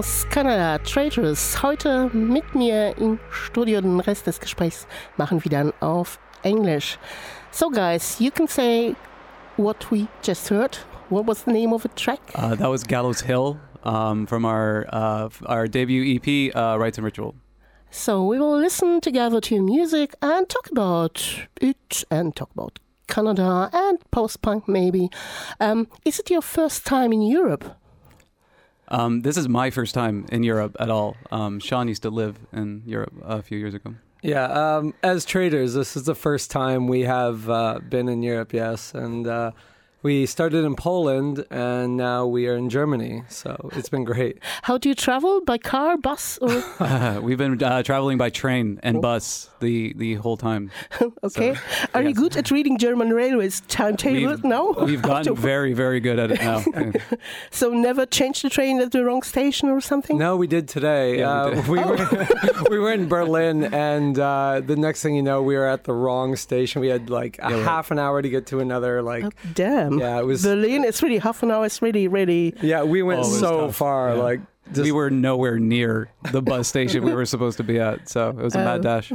aus Kanada, Traitors. Heute mit mir im Studio. Den Rest des Gesprächs machen wir dann auf Englisch. So guys, you can say what we just heard. What was the name of the track? That was Gallows Hill from our debut EP, Rites and Ritual. So we will listen together to music and talk about it and talk about Canada and post-punk maybe. Is it your first time in Europe? This is my first time in Europe at all. Sean used to live in Europe a few years ago. Yeah, as traders, this is the first time we have been in Europe, yes. And we started in Poland, and now we are in Germany, so it's been great. How do you travel? By car, bus, or...? We've been traveling by train and bus the whole time. Okay. So, are you yes. good at reading German Railways timetable now? We've gotten very, very good at it now. So never changed the train at the wrong station or something? No, we did today. Yeah, We were in Berlin, and the next thing you know, we were at the wrong station. We had like half an hour to get to another, like... Oh, damn. Yeah, it was... Berlin, it's really half an hour. It's really... Yeah, we went so tough. far, Yeah. like... We were nowhere near the bus station we were supposed to be at, so it was a mad dash.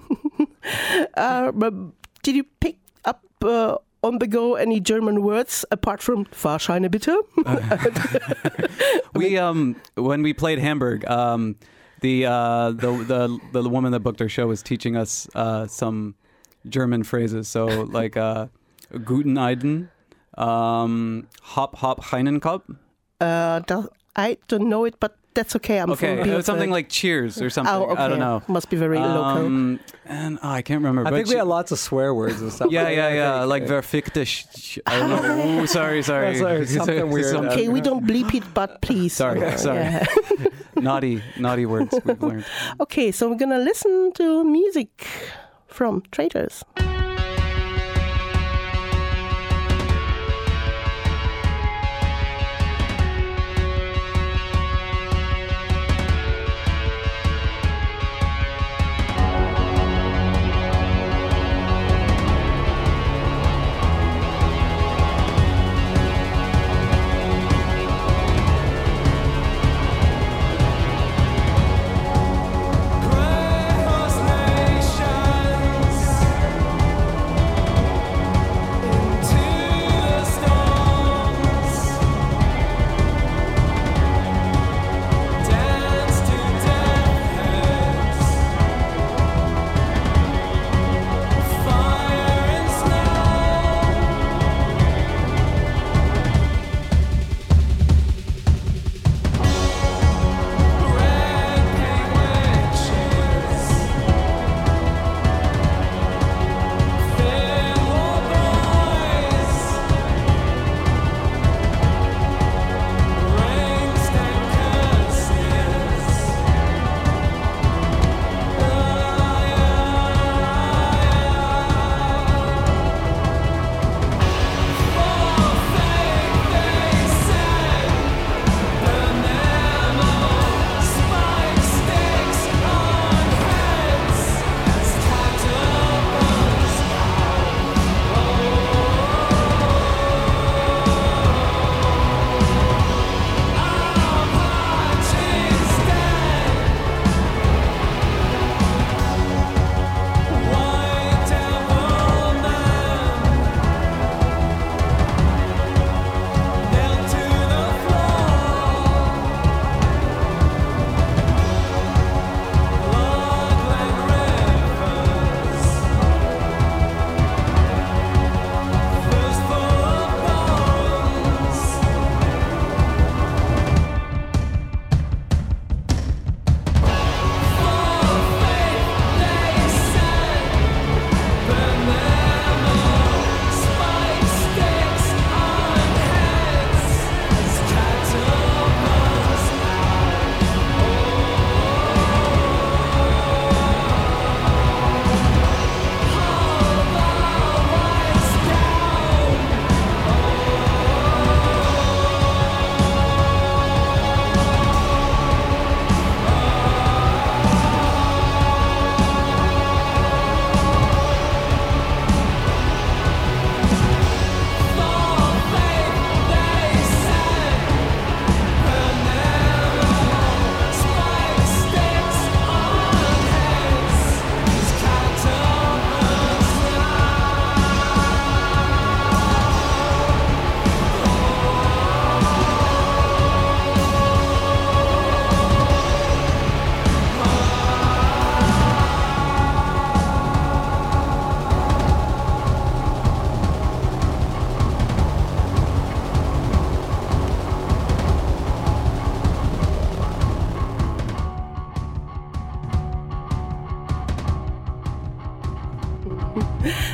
But did you pick up on the go any German words apart from Fahrscheine bitte? We when we played Hamburg, the woman that booked our show was teaching us some German phrases. So like Guten Eiden, Hop Hop Heinenkopf. I don't know it, but that's okay. I'm Okay, from it was something like cheers or something. Oh, okay. I don't know. Must be very local. And I can't remember. I but think we had lots of swear words and stuff. Yeah. Like verfickte. I don't know. Ooh, sorry. Yeah, sorry, something weird. Okay, we don't bleep it, but please. Sorry. Yeah. Naughty words we've learned. Okay, so we're gonna listen to music from Traitors. Nations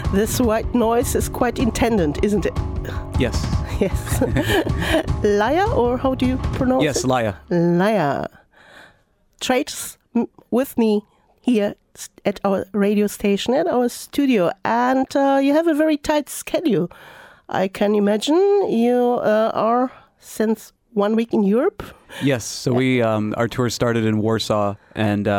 This white noise is quite intended, isn't it? Yes. Yes. Laya, or how do you pronounce Yes, it? Laya. Laya. Trades with me here at our radio station, at our studio, and you have a very tight schedule. I can imagine you are since 1 week in Europe. Yes, so we our tour started in Warsaw, and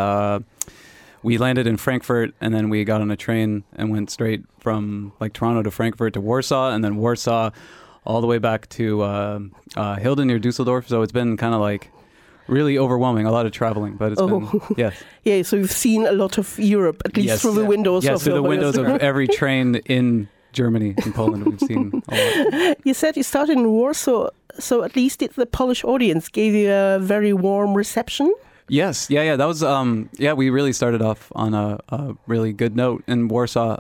we landed in Frankfurt, and then we got on a train and went straight from like Toronto to Frankfurt to Warsaw, and then Warsaw all the way back to Hilden near Dusseldorf. So it's been kind of like really overwhelming, a lot of traveling, but it's been, yes. Yeah, so you've seen a lot of Europe, at least Yes. through the windows Yes, of through the your windows of every train in Germany and Poland we've seen a lot. You said you started in Warsaw, so at least the Polish audience gave you a very warm reception. Yes, yeah, that was, we really started off on a really good note in Warsaw.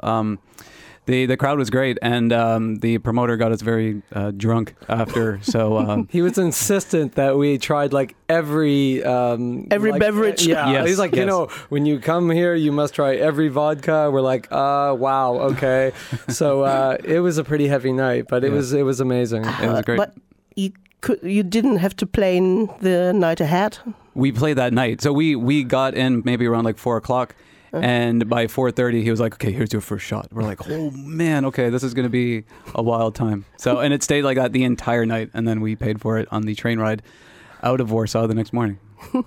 The crowd was great, and the promoter got us very drunk after. So he was insistent that we tried like every beverage. Yeah, Yes, he's like, you yes. know, when you come here, you must try every vodka. We're like, wow, okay. So it was a pretty heavy night, but it was amazing. it was great. But you didn't have to play in the night ahead. We played that night, so we got in maybe around like 4:00. And by 4:30, he was like, "Okay, here's your first shot." We're like, "Oh man, okay, this is going to be a wild time." So, and it stayed like that the entire night, and then we paid for it on the train ride out of Warsaw the next morning.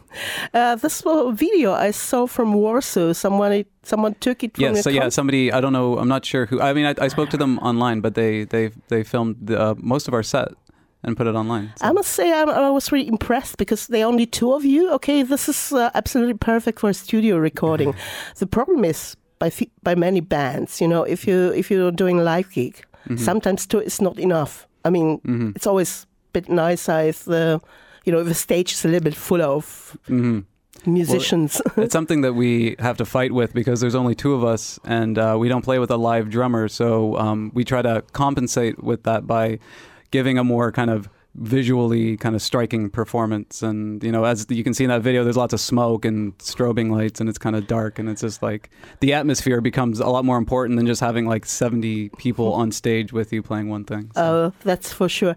This video I saw from Warsaw. Someone took it from Yes, your somebody. I don't know. I'm not sure who. I mean, I spoke to them online, but they filmed most of our set and put it online. So. I must say I was really impressed because there are only two of you. Okay, this is absolutely perfect for a studio recording. The problem is by many bands, you know, if you're doing a live gig, sometimes two is not enough. I mean, it's always a bit nicer if the stage is a little bit full of musicians. Well, it's something that we have to fight with because there's only two of us, and we don't play with a live drummer. So we try to compensate with that by giving a more kind of visually kind of striking performance. And, you know, as you can see in that video, there's lots of smoke and strobing lights, and it's kind of dark, and it's just like the atmosphere becomes a lot more important than just having like 70 people on stage with you playing one thing. So. That's for sure.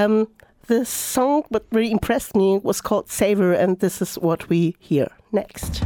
The song that really impressed me was called Savor, and this is what we hear next.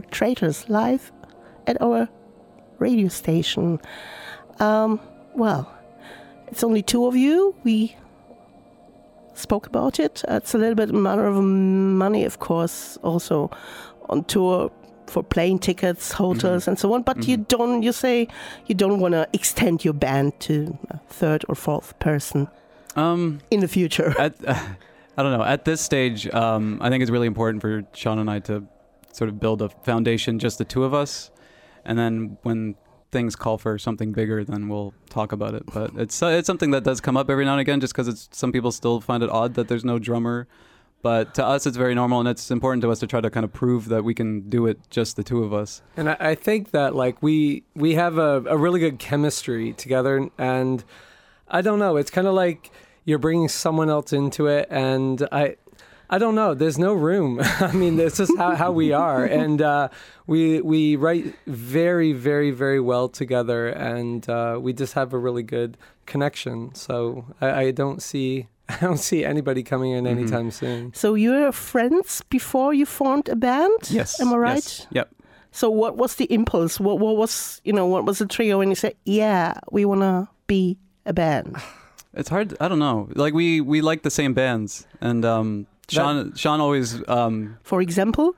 Traitors live at our radio station. Well, it's only two of you. We spoke about it. It's a little bit a matter of money, of course, also on tour for plane tickets, hotels, and so on. But you say you don't want to extend your band to a third or fourth person in the future. I don't know. At this stage, I think it's really important for Sean and I to sort of build a foundation, just the two of us. And then when things call for something bigger, then we'll talk about it. But it's something that does come up every now and again, just because some people still find it odd that there's no drummer. But to us, it's very normal, and it's important to us to try to kind of prove that we can do it just the two of us. And I think that like we have a really good chemistry together, and I don't know, it's kind of like you're bringing someone else into it, and I don't know, there's no room. I mean, this is how we are, and we write very, very, very well together, and we just have a really good connection. So I don't see anybody coming in anytime soon. So you were friends before you formed a band? Yes. Am I right? Yes. Yep. So what was the impulse? What was the trigger when you said, yeah, we want to be a band? It's hard. I don't know. Like we like the same bands, and Sean always. For example?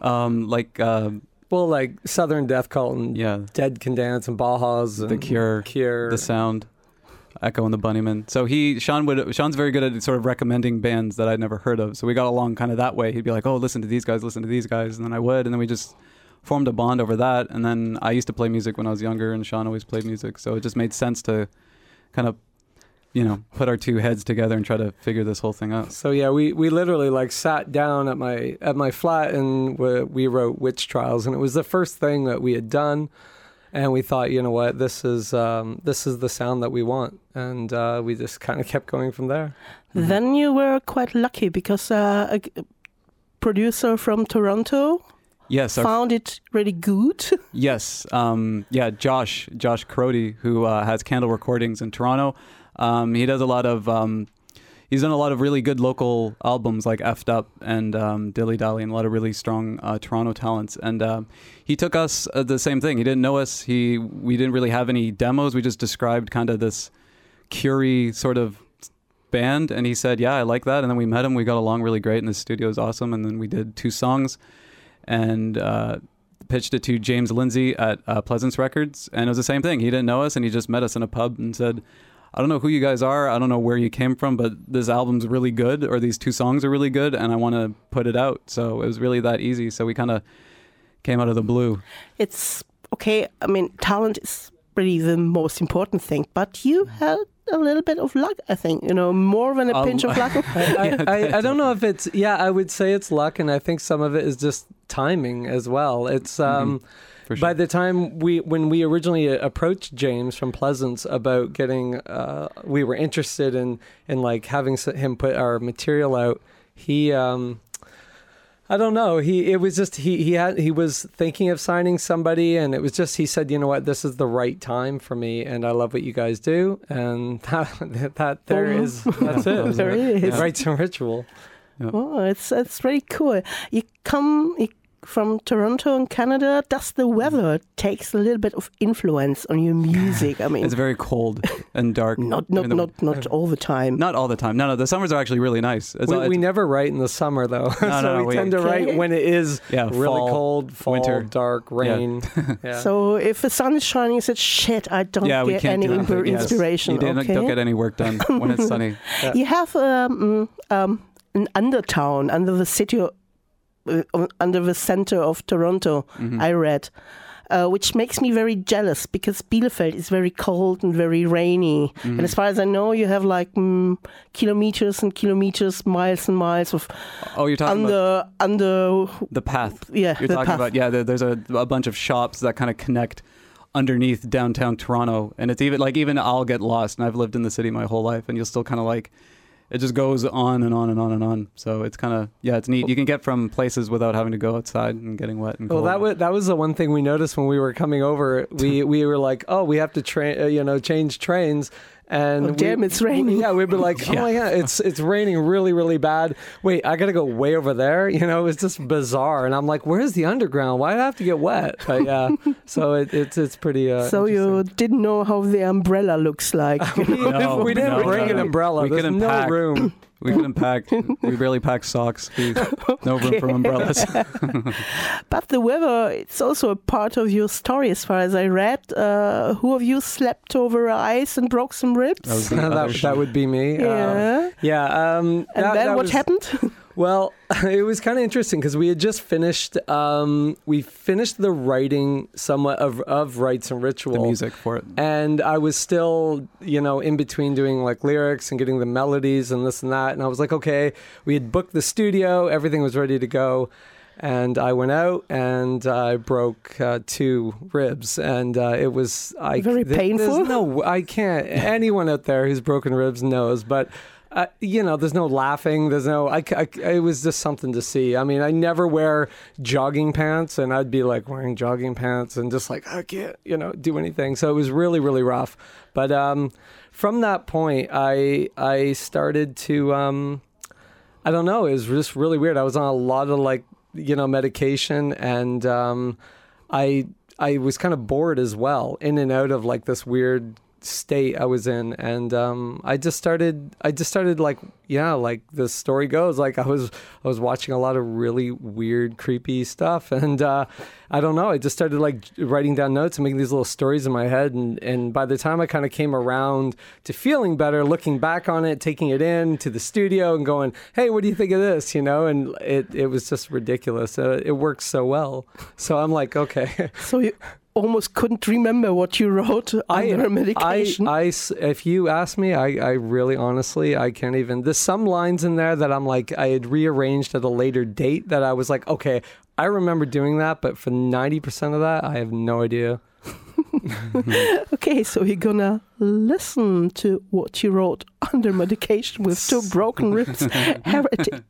Like Southern Death Cult and Dead Can Dance and Bauhaus and The Cure, The Sound, Echo and the Bunnymen. So Sean's very good at sort of recommending bands that I'd never heard of. So we got along kind of that way. He'd be like, "Oh, listen to these guys," and then I would, and then we just formed a bond over that. And then I used to play music when I was younger, and Sean always played music, so it just made sense to kind of, put our two heads together and try to figure this whole thing out. So yeah, we literally like sat down at my flat and we wrote Witch Trials, and it was the first thing that we had done, and we thought, you know what, this is the sound that we want, and we just kind of kept going from there. Then you were quite lucky because a producer from Toronto. Yes, found it really good. Yes, Josh Crody, who has Candle Recordings in Toronto. He does a lot of. He's done a lot of really good local albums like Effed Up and Dilly Dally, and a lot of really strong Toronto talents. And he took us the same thing. He didn't know us. We didn't really have any demos. We just described kind of this Curie sort of band, and he said, "Yeah, I like that." And then we met him. We got along really great, and the studio is awesome. And then we did 2 songs. And pitched it to James Lindsay at Pleasance Records, and it was the same thing. He didn't know us, and he just met us in a pub and said, "I don't know who you guys are, I don't know where you came from, but this album's really good, or these 2 songs are really good, and I want to put it out." So it was really that easy. So we kind of came out of the blue. It's okay. I mean, talent is really the most important thing, but you had a little bit of luck, I think, more than a pinch of luck. I don't know if it's, I would say it's luck, and I think some of it is just timing as well. It's For sure. By the time when we originally approached James from Pleasance about getting, we were interested in like having him put our material out, he, I don't know. He was thinking of signing somebody, and it was just, he said, "You know what, this is the right time for me, and I love what you guys do," and that's it. There it is. Rites and Ritual. Yeah. Oh, it's really cool. You come from Toronto in Canada. Does the weather takes a little bit of influence on your music? I mean, it's very cold and dark. Not all the time. Not all the time. No. The summers are actually really nice. We never write in the summer though. We tend to write when it is really cold, fall, winter, dark, rain. Yeah. So if the sun is shining, you said, "Shit, I don't get any inspiration." You don't get any work done when it's sunny. Yeah. You have an undertown under the city. Under the center of Toronto, I read, which makes me very jealous because Bielefeld is very cold and very rainy. And as far as I know, you have like kilometers and kilometers, miles and miles of you're talking about under the path. Yeah, you're talking about there's a bunch of shops that kind of connect underneath downtown Toronto, and it's even I'll get lost, and I've lived in the city my whole life, and you'll still kind of like. It just goes on and on and on and on. So it's kind of, it's neat. You can get from places without having to go outside and getting wet and cold. Well, that was the one thing we noticed when we were coming over. We were like, we have to change trains. And damn, it's raining. Yeah, we'd be like, oh my God, it's raining really, really bad. Wait, I got to go way over there. You know, it's just bizarre. And I'm like, where's the underground? Why do I have to get wet? But yeah, so it's pretty. So you didn't know how the umbrella looks like. No, we didn't bring an umbrella. We There's couldn't no pack. room. We couldn't pack. We barely packed socks. No room for umbrellas. But the weather, it's also a part of your story, as far as I read. Who of you slept over ice and broke some ribs? That was the other that would be me. Yeah. And then what happened? Well, it was kind of interesting because we had just finished. We finished the writing somewhat of Rites and Ritual, the music for it, and I was still, in between doing like lyrics and getting the melodies and this and that. And I was like, okay, we had booked the studio, everything was ready to go, and I went out and I broke 2 ribs, and it was very painful. No, I can't. Anyone out there who's broken ribs knows, but. There's no laughing. There's no. It was just something to see. I mean, I never wear jogging pants, and I'd be like wearing jogging pants and just like I can't, do anything. So it was really, really rough. But from that point, I started to. I don't know. It was just really weird. I was on a lot of medication, and I was kind of bored as well, in and out of like this weird state I was in, and I just started like the story goes, like I was watching a lot of really weird, creepy stuff, and I don't know, I just started like writing down notes and making these little stories in my head, and by the time I kind of came around to feeling better, looking back on it, taking it in to the studio and going, hey, what do you think of this, and it was just ridiculous. It worked so well, so I'm like, okay. So you almost couldn't remember what you wrote under medication. If you ask me, I really honestly, I can't even. There's some lines in there that I'm like, I had rearranged at a later date that I was like, okay, I remember doing that, but for 90% of that, I have no idea. Okay, so we're gonna listen to what you wrote under medication with 2 broken ribs. Heretic.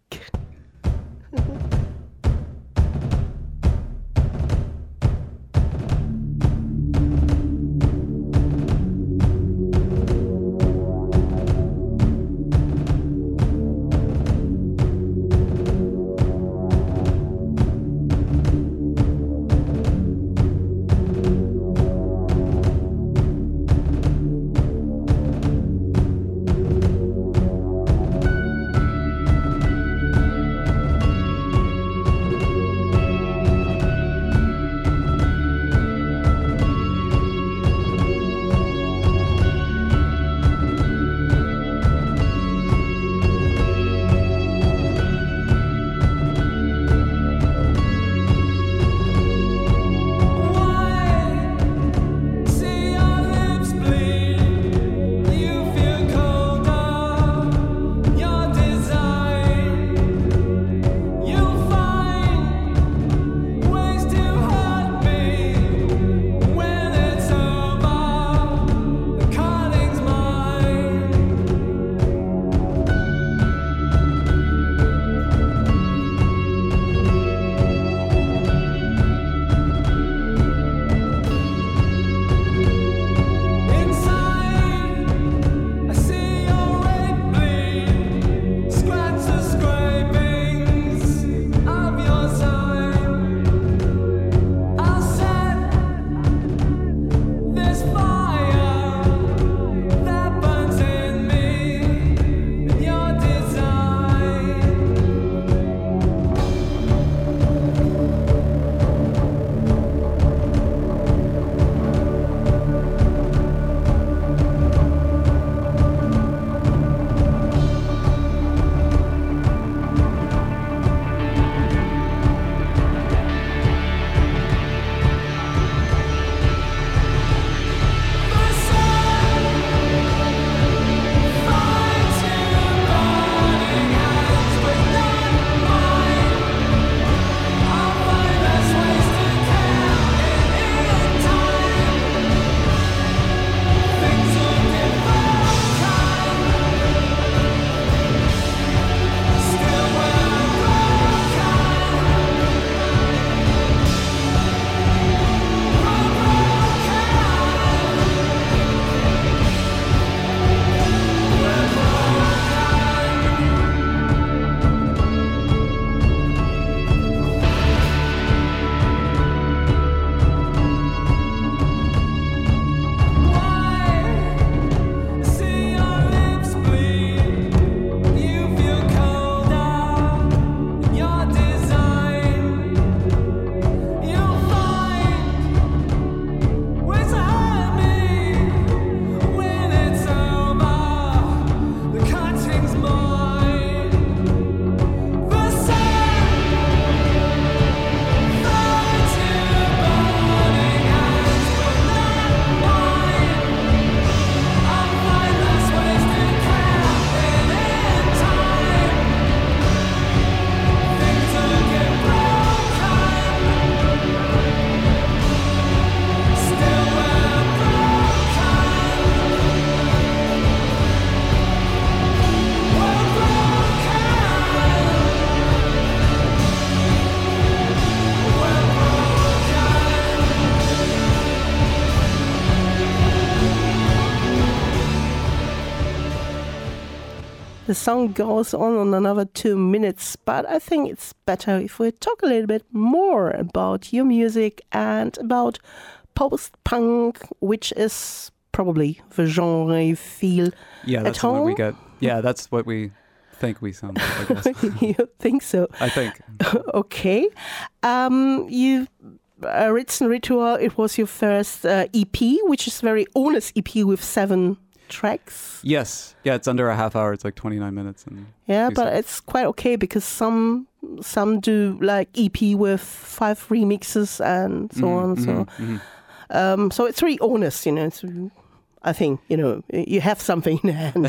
The song goes on another 2 minutes, but I think it's better if we talk a little bit more about your music and about post-punk, which is probably the genre you feel Yeah, at that's home. what we get. Yeah, that's what we think we sound like, I guess. You think so? I think. Okay. You Ritz and Ritual, it was your first EP, which is very honest EP with 7 tracks. Yes. Yeah, it's under a half hour. It's like 29 minutes. And Yeah, two but songs. it's quite okay because some do like EP with 5 remixes and so on. So it's really honest, you know. It's, I think, you know, you have something in hand.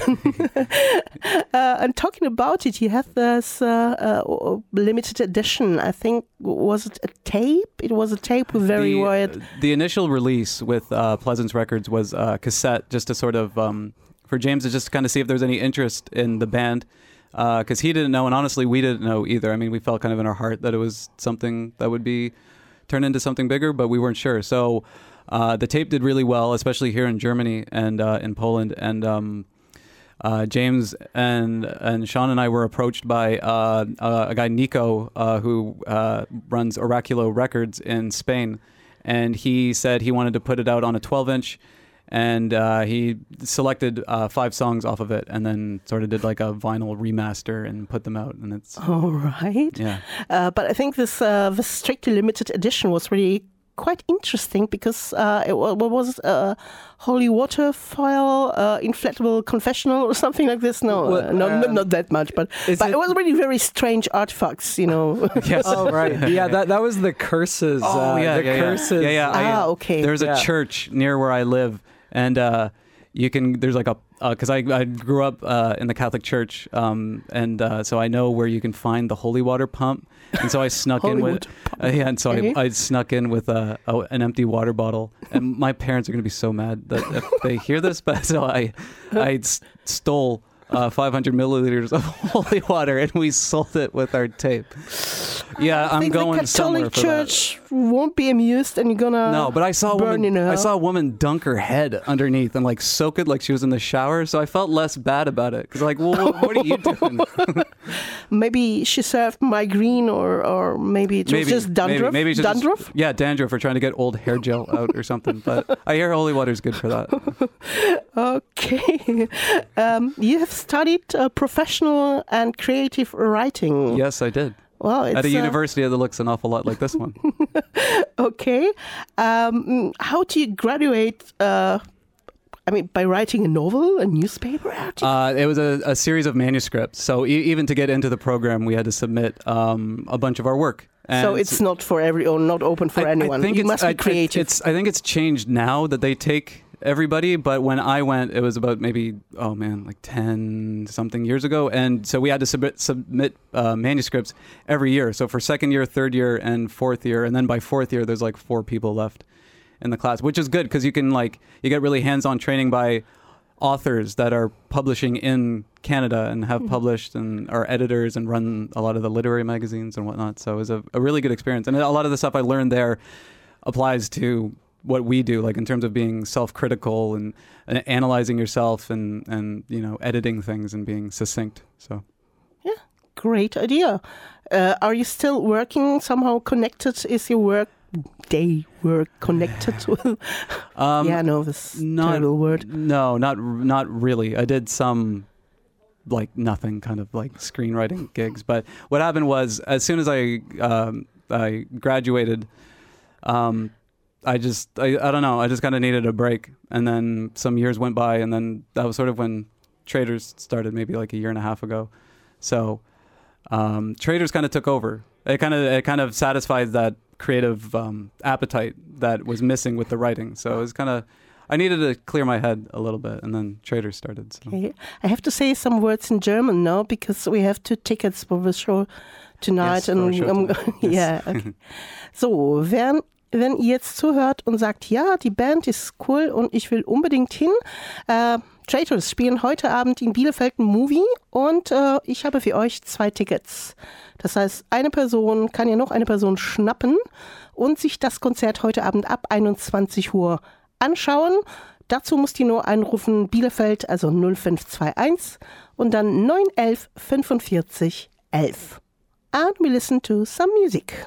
And talking about it, you have this limited edition. I think, was it a tape? It was a tape with very wide... The initial release with Pleasance Records was a cassette, just to sort of, for James to just kind of see if there's any interest in the band. Because he didn't know, and honestly, we didn't know either. I mean, we felt kind of in our heart that it was something that would be turned into something bigger, but we weren't sure. So the tape did really well, especially here in Germany and in Poland. And James and Sean and I were approached by a guy, Nico, who runs Oraculo Records in Spain. And he said he wanted to put it out on a 12-inch. And he selected 5 songs off of it and then sort of did like a vinyl remaster and put them out. And it's... All right. Yeah. But I think this strictly limited edition was really quite interesting because it was Holy Water File, Inflatable Confessional or something like this. No, not that much, but it was really very strange artifacts, you know. Yes. Oh, right. Yeah, that was the Curses. Curses. Yeah. Okay. There's a church near where I live, and there's like a, because I grew up in the Catholic Church, and so I know where you can find the holy water pump. And so I snuck in with, and so I snuck in with an empty water bottle. And my parents are going to be so mad that if they hear this, but so I stole 500 milliliters of holy water and we sold it with our tape. Yeah, I'm going somewhere for that. The Catholic Church won't be amused, and you're gonna no, but I saw a woman dunk her head underneath and like soak it like she was in the shower. So I felt less bad about it because like, well, what are you doing? Maybe she served migraine, or maybe it was just dandruff. Maybe it's dandruff. Yeah, dandruff, or trying to get old hair gel out or something. But I hear holy water is good for that. Okay, you have studied professional and creative writing. Yes, I did. Well, at a university that looks an awful lot like this one. Okay. How do you graduate? By writing a novel, a newspaper article? It was a series of manuscripts. So even to get into the program, we had to submit a bunch of our work. And so it's not for not open for anyone. You must be creative. I think it's changed now that they take everybody, but when I went, it was about maybe, like 10 something years ago. And so we had to submit manuscripts every year. So for second year, third year, and fourth year. And then by fourth year, there's like 4 people left in the class, which is good because you can you get really hands-on training by authors that are publishing in Canada and have published and are editors and run a lot of the literary magazines and whatnot. So it was a really good experience. And a lot of the stuff I learned there applies to what we do, like in terms of being self-critical and analyzing yourself and editing things and being succinct. So yeah, great idea. Are you still working somehow connected? Is your day work connected with this terrible word? No, not really. I did some like nothing kind of like screenwriting gigs, but what happened was as soon as I graduated, I don't know. I just kind of needed a break, and then some years went by, and then that was sort of when Traders started, maybe like a year and a half ago. So Traders kind of took over. It kind of satisfied that creative appetite that was missing with the writing. So it was kind of, I needed to clear my head a little bit, and then Traders started. So. Okay. I have to say some words in German now because we have 2 tickets for the show tonight. Yes, yeah. Okay. So, wenn ihr jetzt zuhört und sagt, ja, die Band ist cool und ich will unbedingt hin. Traders spielen heute Abend in Bielefeld ein Movie und ich habe für euch 2 Tickets. Das heißt, eine Person kann ja noch eine Person schnappen und sich das Konzert heute Abend ab 21 Uhr anschauen. Dazu muss die nur anrufen, Bielefeld, also 0521 und dann 911 45 11. And we listen to some music.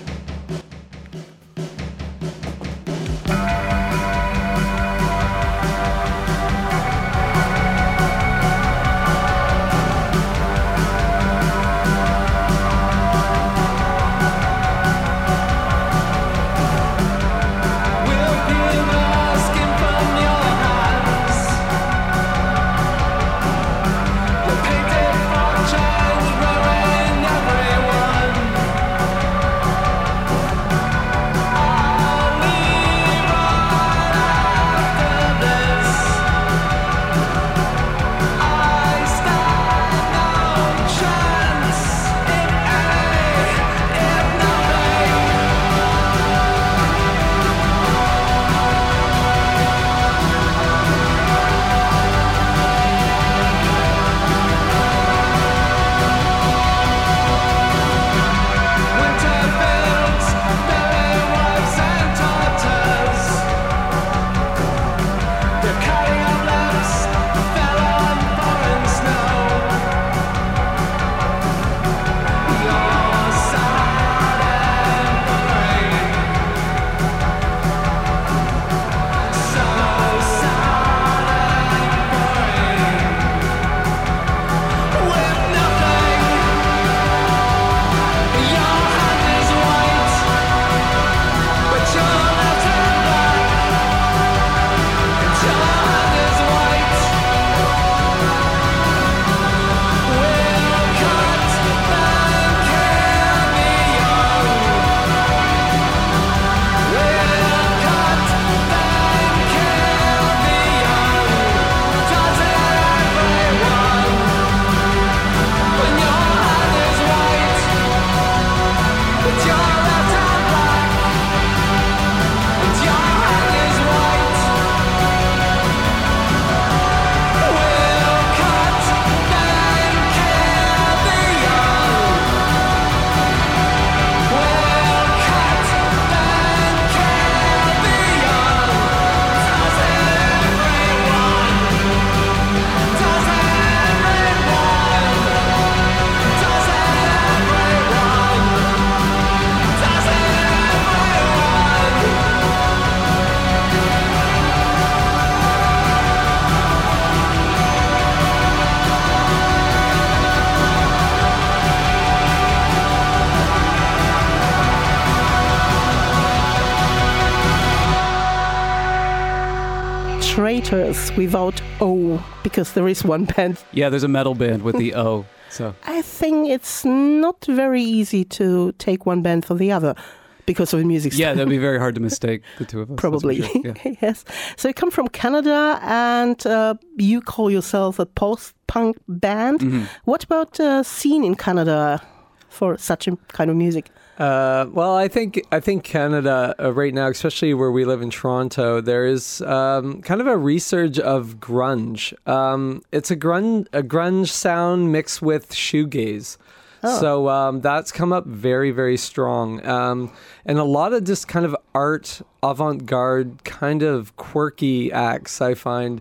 Traitors without O, because there is one band. Yeah, there's a metal band with the O. So I think it's not very easy to take one band for the other because of the music style. yeah, that'd be very hard to mistake the two of us. Probably. That's for sure. Yeah. Yes. So you come from Canada and you call yourself a post-punk band. Mm-hmm. What about the scene in Canada for such a kind of music? Well, I think Canada right now, especially where we live in Toronto, there is kind of a resurge of grunge. It's a grunge sound mixed with shoegaze. Oh. So that's come up very, very strong. And a lot of just kind of art, avant-garde, kind of quirky acts, I find.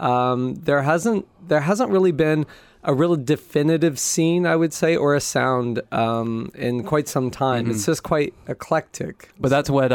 There hasn't really been a real definitive scene, I would say, or a sound in quite some time. Mm-hmm. It's just quite eclectic. But that's what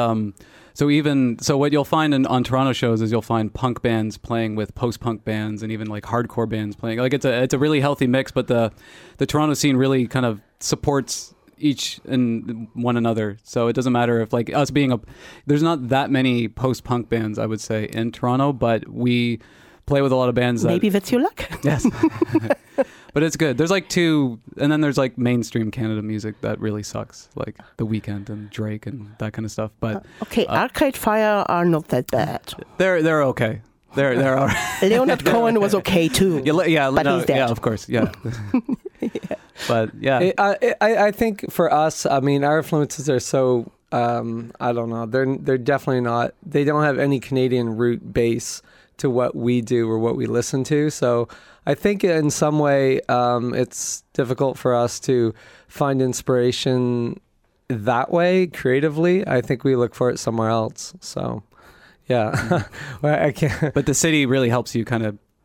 so what you'll find on Toronto shows is you'll find punk bands playing with post-punk bands and even like hardcore bands playing. Like it's a really healthy mix, but the Toronto scene really kind of supports each and one another. So it doesn't matter if like us being there's not that many post-punk bands, I would say, in Toronto, but we play with a lot of bands that... Maybe that's your luck. Yes. But it's good. There's like two, and then there's like mainstream Canada music that really sucks, like The Weeknd and Drake and that kind of stuff. But Arcade Fire are not that bad. They're okay. They're all right. Leonard Cohen was okay too. But he's dead. Yeah, of course. Yeah. Yeah. But yeah, I think for us, I mean, our influences are so I don't know. They're definitely not. They don't have any Canadian root base to what we do or what we listen to. So I think in some way it's difficult for us to find inspiration that way creatively. I think we look for it somewhere else. So yeah, well, I can't. But the city really helps you kind of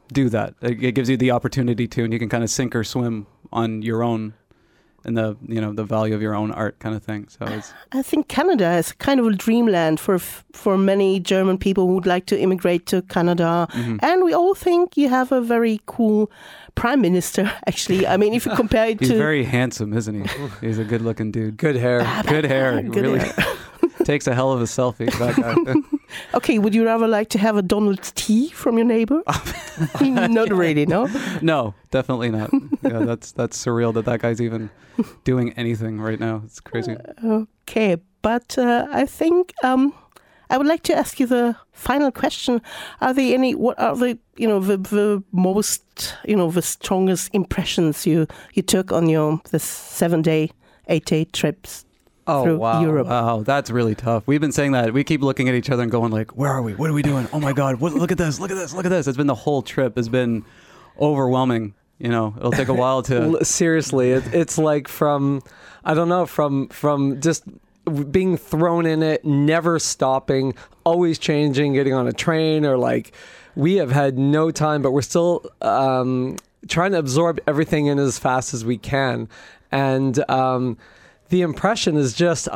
do that. It gives you the opportunity to, and you can kind of sink or swim on your own, and the value of your own art kind of thing. So I think Canada is kind of a dreamland for many German people who would like to immigrate to Canada. Mm-hmm. And we all think you have a very cool prime minister, actually. I mean, if you compare it He's to... very handsome, isn't he? He's a good-looking dude. Good hair. Good hair. Good really hair. Takes a hell of a selfie, that guy. Okay, would you rather like to have a Donald T from your neighbor? Not really, no? No, definitely not. Yeah, that's surreal that guy's even doing anything right now. It's crazy. Okay, but I think I would like to ask you the final question. What are the most, the strongest impressions you took on the 7-day, 8-day trips? Through Europe. Wow, that's really tough. We've been saying that. We keep looking at each other and going like, where are we? What are we doing? Oh my God, look at this, look at this, look at this. It's been the whole trip has been overwhelming. It'll take a while to... Seriously, it's like from just being thrown in it, never stopping, always changing, getting on a train, or like we have had no time, but we're still trying to absorb everything in as fast as we can. And the impression is just,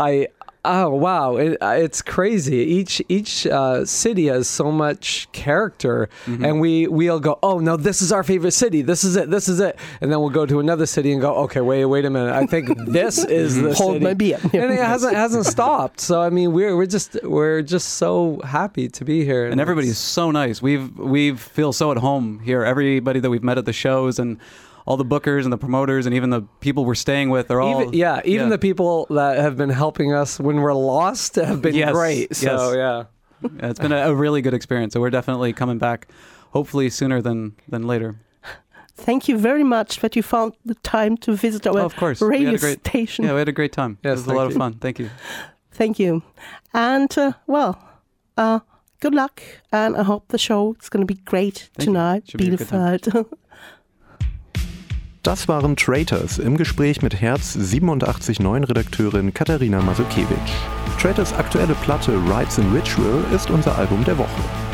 it's crazy. Each city has so much character, mm-hmm. and we'll go, oh no, this is our favorite city. This is it. And then we'll go to another city and go, okay, wait a minute. I think this is the Hold city. my beer. And it hasn't stopped. So I mean, we're just so happy to be here. And everybody's so nice. We feel so at home here. Everybody that we've met at the shows and all the bookers and the promoters and even the people we're staying with are all... Even the people that have been helping us when we're lost have been great. So, yeah. It's been a really good experience. So we're definitely coming back, hopefully sooner than later. Thank you very much that you found the time to visit our radio station. Yeah, we had a great time. Yes, it was a lot of fun. Thank you. Thank you. And, good luck. And I hope the show is going to be great tonight. Bielefeld. Das waren Traitors im Gespräch mit Herz 87.9 Redakteurin Katharina Masukiewicz. Traitors aktuelle Platte Rites and Ritual ist unser Album der Woche.